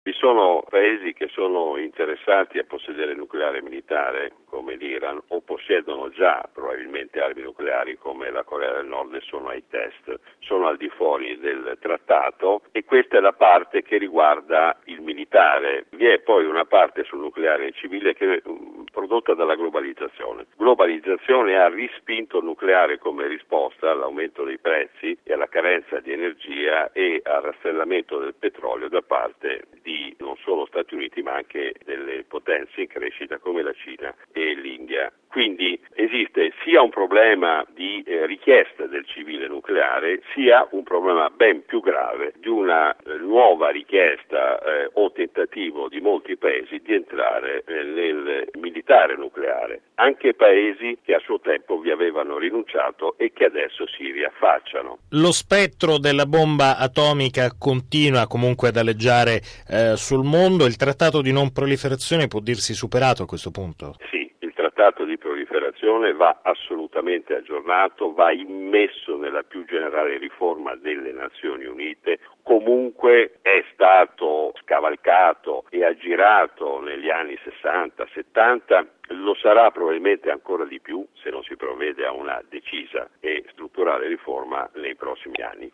Vi sono paesi che sono interessati a possedere nucleare militare, come l'Iran, o possiedono già probabilmente armi nucleari come la Corea del Nord e sono ai test, sono al di fuori del trattato e questa è la parte che riguarda il militare. Vi è poi una parte sul nucleare civile che è prodotta dalla globalizzazione. Globalizzazione ha rispinto il nucleare come risposta all'aumento dei prezzi e alla carenza di energia e al rastrellamento del petrolio da parte di non solo Stati Uniti ma anche delle potenze in crescita come la Cina e l'India. Quindi esiste sia un problema di richiesta del civile nucleare sia un problema ben più grave di una nuova richiesta o tentativo di molti paesi di entrare nel militare nucleare, anche paesi che a suo tempo vi avevano rinunciato e che adesso si riaffacciano. Lo spettro della bomba atomica continua comunque ad aleggiare sul mondo. Il trattato di non proliferazione può dirsi superato a questo punto? Sì, il trattato di proliferazione va assolutamente aggiornato, va immesso nella più generale riforma delle Nazioni Unite. Comunque è stato scavalcato e aggirato negli anni 60-70, lo sarà probabilmente ancora di più se non si provvede a una decisa e strutturale riforma nei prossimi anni.